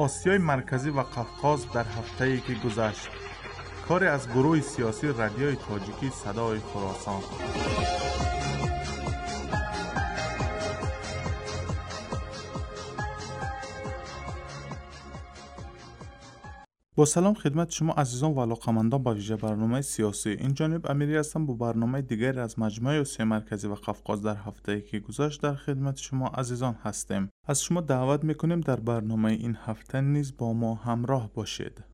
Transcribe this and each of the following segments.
آسیای مرکزی و قفقاز در هفته‌ای که گذشت. کاری از گروه سیاسی رادیوی تاجیکی صدای خراسان. با سلام خدمت شما عزیزان و علاقه‌مندان به ویژه برنامه سیاسی. این جانب امیری هستم با برنامه دیگر از مجموعه آسیای مرکزی و قفقاز در هفته‌ای که گذشت در خدمت شما عزیزان هستیم. از شما دعوت میکنیم در برنامه این هفته نیز با ما همراه باشید.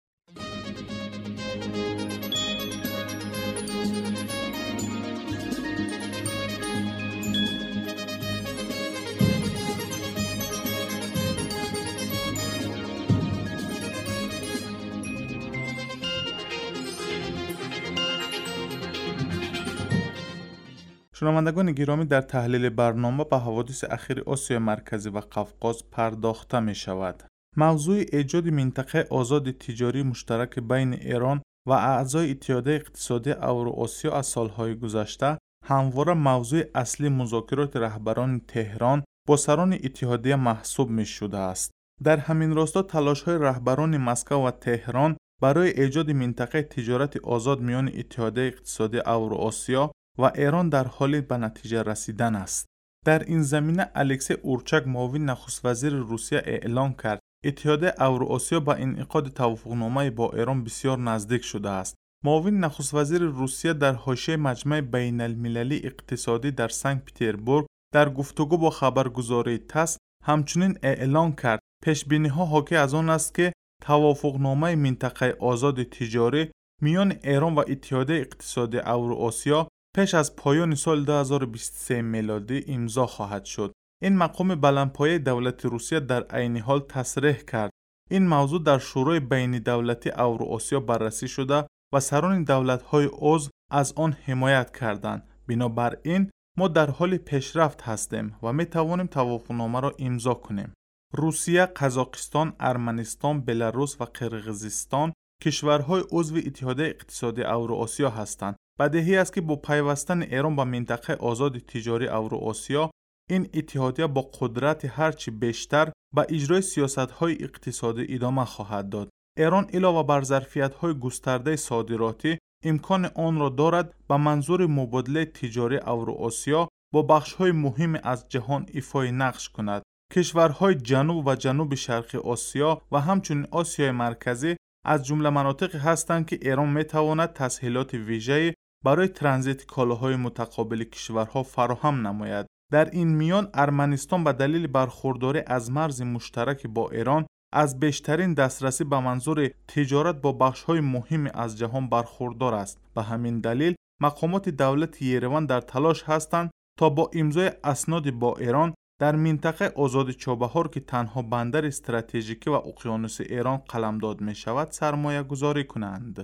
شنوندگان گرامی، در تحلیل برنامه به حوادث اخیر آسیای مرکزی و قفقاز پرداخته می شود. موضوع ایجاد منطقه آزاد تجاری مشترک بین ایران و اعضای اتحادیه اقتصادی اوراسیا از سالهای گذشته همواره موضوع اصلی مذاکرات رهبران تهران با سران اتحادیه محسوب می شده است. در همین راستا تلاش‌های رهبران مسکو و تهران برای ایجاد منطقه تجارت آزاد میان اتحادیه اقتصادی اوراسیا و ایران در حال به نتیجه رسیدن است. در این زمینه الکسی اورچاک معاون نخست وزیر روسیه اعلام کرد اتحادیه اوراسیا با انعقاد توافقنامه با ایران بسیار نزدیک شده است. معاون نخست وزیر روسیه در حاشیه مجمع بین المللی اقتصادی در سنت پترزبورگ در گفتگو با خبرگزاری تاس همچنین اعلام کرد پیش‌بینی‌ها حاکی از آن است که توافقنامه منطقه آزاد تجاری میان ایران و اتحادیه اقتصادی اوراسیا پیش از پایان سال 2023 میلادی امضا خواهد شد. این مقام بلندپایه دولت روسیه در عین حال تصریح کرد این موضوع در شورای بین دولتی اوراسیا بررسی شده و سران دولت‌های عضو از آن حمایت کردند. بنابراین ما در حال پیشرفت هستیم و می توانیم توافقنامه را امضا کنیم. روسیه، قزاقستان، ارمنستان، بلاروس و قرقیزستان کشورهای عضو اتحادیه اقتصادی اوراسیا هستند. بدیهی است که با پیوستن ایران به منطقه آزاد تجاری اوراسیا این اتحادیه با قدرت هرچی بیشتر به اجرای سیاست‌های اقتصادی ادامه خواهد داد. ایران علاوه بر ظرفیت‌های گسترده صادراتی امکان آن را دارد به منظور مبادله تجاری اوراسیا با بخش‌های مهم از جهان ایفای نقش کند. کشورهای جنوب و جنوب شرقی آسیا و همچنین آسیای مرکزی از جمله مناطقی هستند که ایران می‌تواند تسهیلات ویژه‌ای برای ترانزیت کالاهای متقابل کشورها فراهم نماید. در این میان ارمنستان به دلیل برخورداری از مرز مشترک با ایران از بیشترین دسترسی به منظور تجارت با بخش‌های مهم از جهان برخوردار است. به همین دلیل مقامات دولت یریوان در تلاش هستند تا با امضای اسناد با ایران در منطقه آزاد چابهار که تنها بندر استراتژیکی و اقیانوس ایران قلمداد می شود سرمایه گذاری کنند.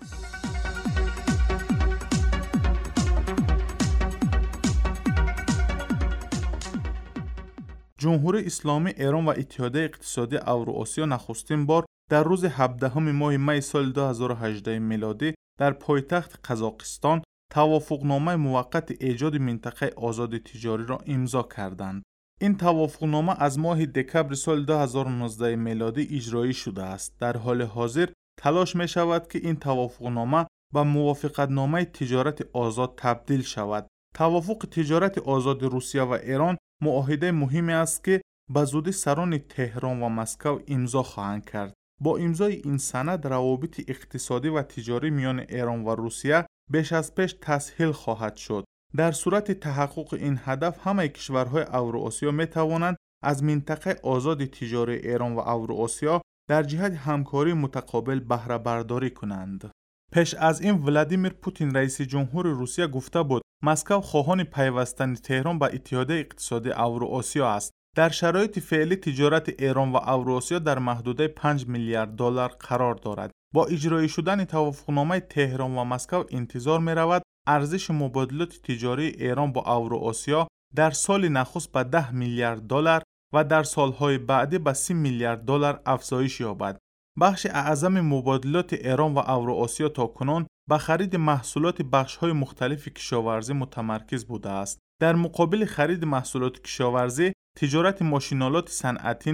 جمهوری اسلامی ایران و اتحادیه اقتصادی اوراسیا نخستین بار در روز 17 ماه می سال 2018 میلادی در پایتخت قزاقستان توافقنامه موقت ایجاد منطقه آزاد تجاری را امضا کردند. این توافقنامه از ماه دکمبر سال 2019 میلادی اجرایی شده است. در حال حاضر تلاش می شود که این توافقنامه به موافقتنامه تجارت آزاد تبدیل شود. توافق تجارت آزاد روسیه و ایران معاهده مهمی است که به زودی سران تهران و مسکو امضا خواهند کرد. با امضای این سند روابط اقتصادی و تجاری میان ایران و روسیه بیش از پیش تسهیل خواهد شد. در صورت تحقق این هدف همه کشورهای اوراسیا می توانند از منطقه آزاد تجاری ایران و اوراسیا در جهت همکاری متقابل بهره برداری کنند. پیش از این ولادیمیر پوتین رئیس جمهور روسیه گفته بود مسکو خواهان پیوستن تهران به اتحادیه اقتصادی اوراسیا است. در شرایط فعلی تجارت ایران و اوراسیا در محدوده 5 میلیارد دلار قرار دارد. با اجرای شدن توافقنامه تهران و مسکو انتظار می رود ارزش مبادلات تجاری ایران با اوراسیا در سال نخست به 10 میلیارد دلار و در سالهای بعدی به 30 میلیارد دلار افزایش یابد. بخش اعظم مبادلات ایران و اوراسیا تاکنون به خرید محصولات بخش‌های مختلف کشاورزی متمرکز بوده است. در مقابل خرید محصولات کشاورزی، تجارت ماشین‌آلات صنعتی نیز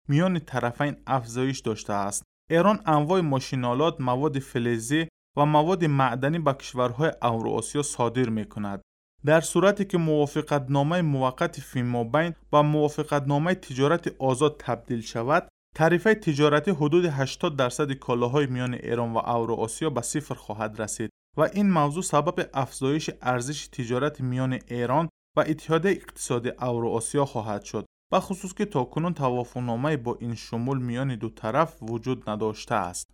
میان طرفین افزایش داشته است. ایران انواع ماشین‌آلات، مواد فلزی و مواد معدنی به کشورهای اوراسیا صادر می‌کند. در صورتی که موافقتنامه موقت فیمابین با موافقتنامه تجارت آزاد تبدیل شود، تعرفه تجارتی حدود 80% کالاهای میان ایران و اوراسیا به صفر خواهد رسید و این موضوع سبب افزایش ارزش تجارت میان ایران و اتحادیه اقتصادی اوراسیا خواهد شد، به خصوص که تاکنون توافقنامه با این شمول میان دو طرف وجود نداشته است.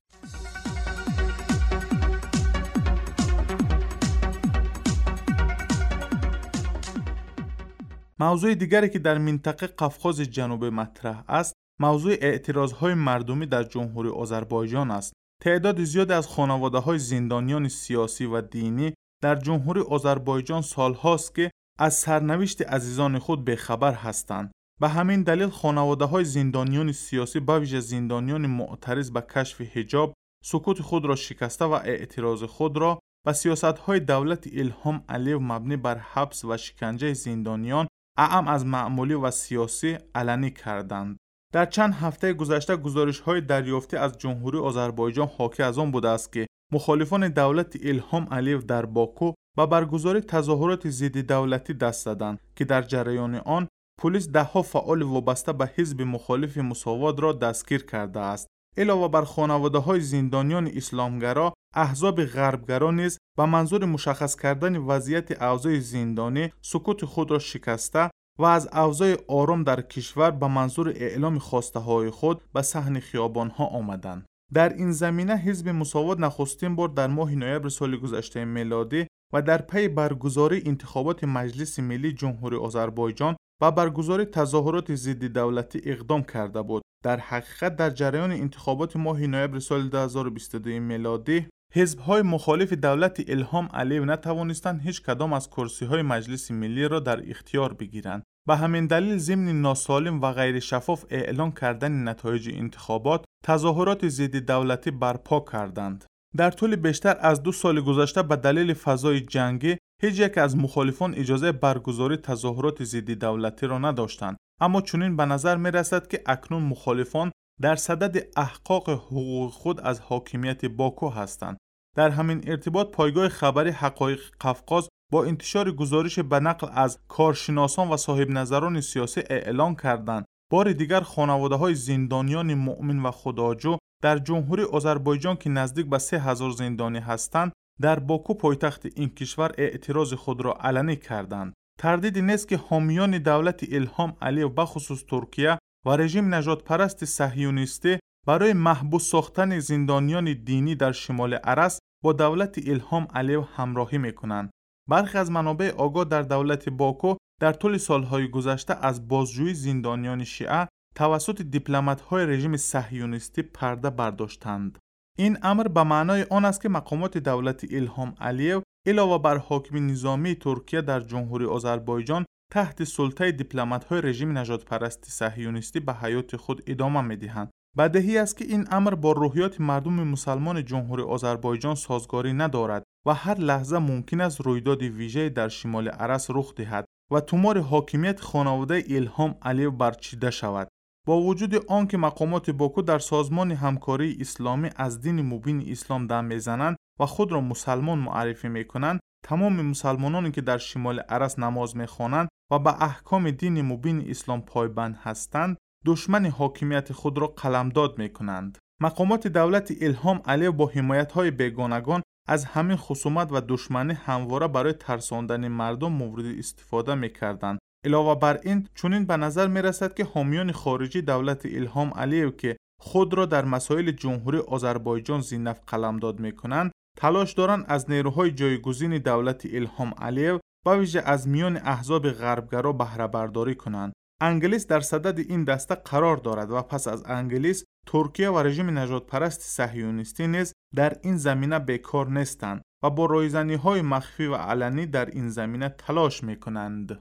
موضوع دیگری که در منطقه قفقاز جنوبی مطرح است، موضوع اعتراضهای مردمی در جمهوری آذربایجان است. تعداد زیادی از خانواده‌های زندانیان سیاسی و دینی در جمهوری آذربایجان سالهاست که از سرنوشت عزیزان خود بی‌خبر هستند. به همین دلیل خانواده‌های زندانیان سیاسی به ویژه زندانیان معترض به کشف حجاب، سکوت خود را شکسته و اعتراض خود را به سیاست‌های دولت الهام علیو مبنی بر حبس و شکنجه زندانیان اعم از معمولی و سیاسی علنی کردند. در چند هفته گذشته گزارش‌های دریافتی از جمهوری آذربایجان حاکی از آن بوده است که مخالفان دولت الهام علیو در باکو به برگزاری تظاهرات ضد دولتی دست زدند که در جریان آن پلیس ده‌ها فعال وابسته به حزب مخالف مساوات را دستگیر کرده است. علاوه بر خانواده‌های زندانیان اسلامگرا، احزاب غربگرا نیز به منظور مشخص کردن وضعیت اوضاع زندانی سکوت خود را شکسته و از اوضاع آرام در کشور به منظور اعلام خواسته‌های خود به صحن خیابان‌ها آمدند. در این زمینه حزب مساوات نخستین بار در ماه نوامبر سال گذشته میلادی و در پی برگزاری انتخابات مجلس ملی جمهوری آذربایجان و برگزاری تظاهرات ضد دولتی اقدام کرده بود. در حقیقت در جریان انتخابات ماه نوامبر سال 2022 میلادی حزب‌های مخالف دولت الهام علیو نتوانستند هیچ کدام از کرسی‌های مجلس ملی را در اختیار بگیرند. به همین دلیل ضمن ناسالم و غیر شفاف اعلان کردن نتایج انتخابات، تظاهرات ضد دولتی برپا کردند. در طول بیشتر از 2 سال گذشته به دلیل فضای جنگی هیچ یک از مخالفان اجازه برگزاری تظاهرات ضد دولتی را نداشتند، اما چنین به نظر می رسد که اکنون مخالفان در صدد احقاق حقوق خود از حاکمیت باکو هستند. در همین ارتباط پایگاه خبری حقایق قفقاز با انتشار گزارش به نقل از کارشناسان و صاحب نظران سیاسی اعلان کردند بار دیگر خانواده‌های زندانیان مؤمن و خداجو در جمهوری آذربایجان که نزدیک به 3000 زندانی هستند در باکو پایتخت این کشور اعتراض خود را علنی کردند. تردیدی نیست که حامیان دولت الهام علیو به خصوص ترکیه و رژیم نژاد پرست صهیونیستی برای محبوس ساختن زندانیان دینی در شمال ارس با دولت الهام علیو همراهی میکنند. برخی از منابع آگاه در دولت باکو در طول سالهای گذشته از بازجویی زندانیان شیعه توسط دیپلمات‌های رژیم صهیونیستی پرده برداشتند. این امر به معنای آن است که مقامات دولت الهام علیو علاوه بر حاکم نظامی ترکیه در جمهوری آذربایجان تحت سلطه دیپلمات‌های رژیم نژادپرستی صهیونیستی به حیات خود ادامه می‌دهند. بدیهی است که این امر با روحیات مردم مسلمان جمهوری آذربایجان سازگاری ندارد و هر لحظه ممکن است رویداد ویژه‌ای در شمال ارس رخ دهد و تومار حاکمیت خانواده الهام علیو برچیده شود. با وجود آنکه مقامات باکو در سازمان همکاری اسلامی از دین مبین اسلام دم میزنند و خود را مسلمان معرفی میکنند، تمام مسلمانانی که در شمال ارس نماز میخوانند و به احکام دین مبین اسلام پایبند هستند، دشمن حاکمیت خود را قلمداد میکنند. مقامات دولت الهام علیو با حمایت‌های بیگانگان از همین خصومت و دشمنی همواره برای ترساندن مردم مورد استفاده میکردند. علاوه بر این چنین به نظر می رسد که حامیان خارجی دولت الهام علیو که خود را در مسائل جمهوری آذربایجان ذی‌نفع قلمداد می کنند تلاش دارند از نیروهای جایگزین دولت الهام علیو با ویژه از میان احزاب غربگرا بهره برداری کنند. انگلیس در صدد این دسته قرار دارد و پس از انگلیس ترکیه و رژیم نژادپرست صهیونیستی نیز در این زمینه بیکار نیستند و با رایزنی‌های مخفی و علنی در این زمینه تلاش می کنند.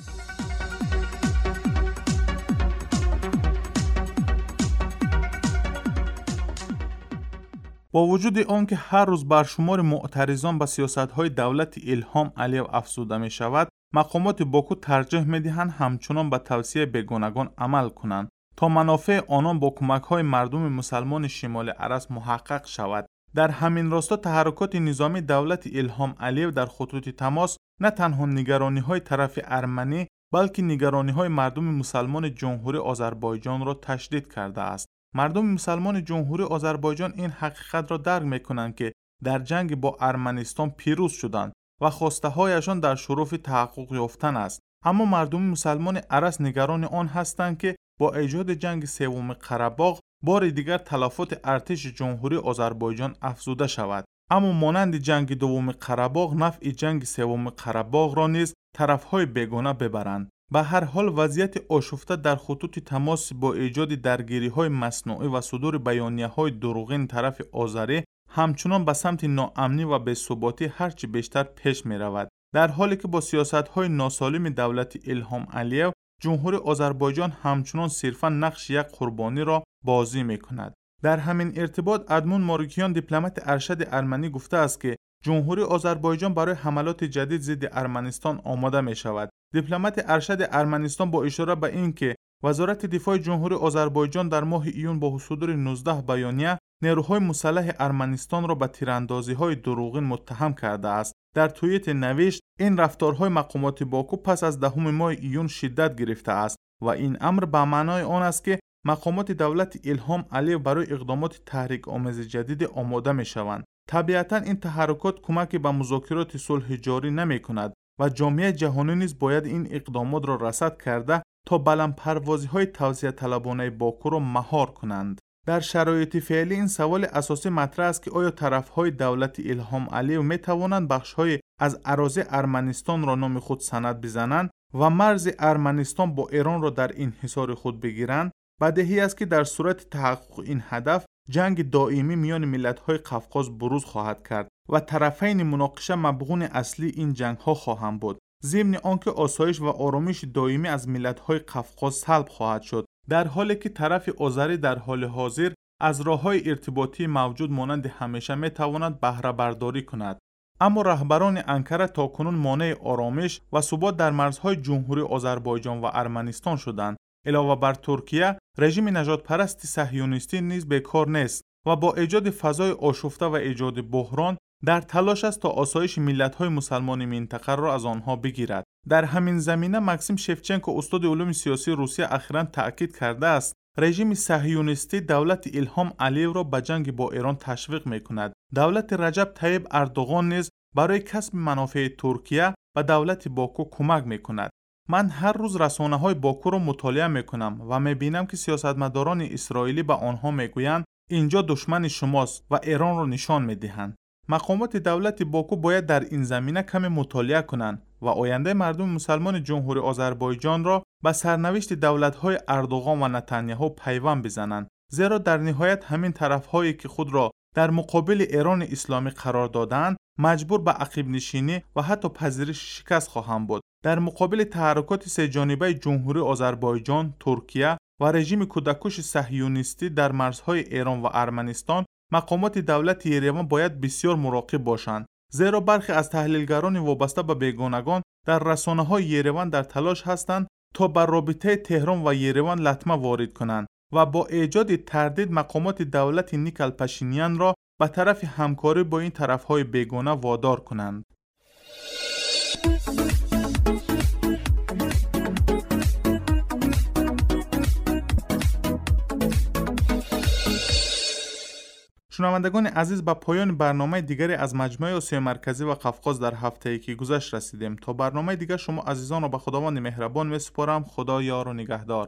با وجود آنکه هر روز برشمار معترضان به سیاست‌های دولت الهام علیو افزوده می شود، مقامات باکو ترجیح می دهند همچنان به توصیه بیگانگان عمل کنند. تا منافع آنان با کمک‌های مردم مسلمان شمال عرس محقق شود. در همین راستا تحرکات نظامی دولت الهام علیو در خطوط تماس نه تنها نگرانی‌های طرف ارمنی بلکه نگرانی‌های مردم مسلمان جمهوری آذربایجان را تشدید کرده است. مردم مسلمان جمهوری آذربایجان این حقیقت را درک می‌کنند که در جنگ با ارمنستان پیروز شدند و خواسته‌هایشان در شرف تحقق یافتن است. اما مردم مسلمان عرس نگران آن هستند که با ایجاد جنگ سوم قره‌باغ بار دیگر تلفات ارتش جمهوری آذربایجان افزوده شود. اما مانند جنگ دوم قره‌باغ نفع جنگ سوم قره‌باغ را نیز طرف‌های بیگانه ببرند. به هر حال وضعیت آشفته در خطوط تماس با ایجاد درگیری‌های مصنوعی و صدور بیانیه‌های دروغین طرف آذری همچنان به سمت ناامنی و بی‌ثباتی هرچی بیشتر پیش می‌رود. در حالی که با سیاست‌های ناسالم دولت الهام علیو جمهوری آذربایجان همچنان صرفاً نقش یک قربانی را بازی می‌کند. در همین ارتباط ادمون ماروکیان دیپلمات ارشد ارمنی گفته است که جمهوری آذربایجان برای حملات جدید ضد ارمنستان آماده می‌شود. دیپلمات ارشد ارمنستان با اشاره به اینکه وزارت دفاع جمهوری آذربایجان در ماه ایون با صدور 19 بیانیه نیروهای مسلح ارمنستان را به تیراندازی‌های دروغین متهم کرده است. در توییت نوشت این رفتارهای مقامات باکو پس از 10 ماه ایون شدت گرفته است و این امر به معنای آن است که مقامات دولت الهام علیو برای اقدامات تحریک آمیز جدید آماده می‌شوند. طبیعتاً این تحرکات کمکی به مذاکرات صلح جاری نمی‌کند و جامعه جهانی نیز باید این اقدامات را رصد کرده تا بلندپروازی‌های توسعه طلبانه باکو را مهار کنند. در شرایط فعلی این سوال اساسی مطرح است که آیا طرف‌های دولت الهام علیو می‌توانند بخش‌های از اراضی ارمنستان را نام خود سند بزنند و مرز ارمنستان با ایران را در انحصار خود بگیرند؟ بدیهی است که در صورت تحقق این هدف جنگ دائمی میان ملت‌های قفقاز بروز خواهد کرد و طرفین مناقشه مبغون اصلی این جنگ‌ها خواهند بود. ضمن آنکه آسایش و آرامش دائمی از ملت‌های قفقاز سلب خواهد شد، در حالی که طرف آذری در حال حاضر از راه‌های ارتباطی موجود مانند همیشه می‌تواند بهره برداری کند. اما رهبران انکره تاکنون مانع آرامش و ثبات در مرزهای جمهوری آذربایجان و ارمنستان شدند. علاوه بر ترکیه، رژیم نژادپرست صهیونیستی نیز بیکار نیست و با ایجاد فضای آشفته و ایجاد بحران در تلاش است تا آسایش ملت‌های مسلمان منطقه را از آنها بگیرد. در همین زمینه مکسیم شفچنکو استاد علوم سیاسی روسیه اخیراً تأکید کرده است رژیم صهیونیستی دولت الهام علیو را به جنگ با ایران تشویق می‌کند. دولت رجب طیب اردوغان نیز برای کسب منافع ترکیه و دولت باکو کمک می‌کند. من هر روز رسانه‌های باکو را مطالعه می‌کنم و می‌بینم که سیاستمداران اسرائیلی به آنها می‌گویند اینجا دشمن شماست و ایران را نشان می‌دهند. مقامات دولت باکو باید در این زمینه کمی مطالعه کنند و آینده مردم مسلمان جمهوری آذربایجان را به سرنوشت دولت‌های اردوغان و نتانیاهو پیوند بزنند، زیرا در نهایت همین طرف‌هایی که خود را در مقابل ایران اسلامی قرار دادند مجبور به عقب نشینی و حتی پذیرش شکست خواهند بود. در مقابل تحرکات سه‌جانبه جمهوری آذربایجان، ترکیه و رژیم کودکش صهیونیستی در مرزهای ایران و ارمنستان، مقامات دولت یریوان باید بسیار مراقب باشند، زیرا برخی از تحلیلگران وابسته به بیگانگان در رسانه‌های یریوان در تلاش هستند تا بر رابطه تهران و یریوان لطمه وارد کنند و با ایجاد تردید مقامات دولت نیکل پاشینیان را به طرف همکاری با این طرف‌های بیگانه وادار کنند. شنوندگان عزیز، به پایان برنامه دیگری از مجموعه آسیای مرکزی و قفقاز در هفته‌ای که گذشت رسیدیم. تا برنامه دیگر شما عزیزان را به خداوند مهربان می‌سپارم. خدا یار و نگهدار.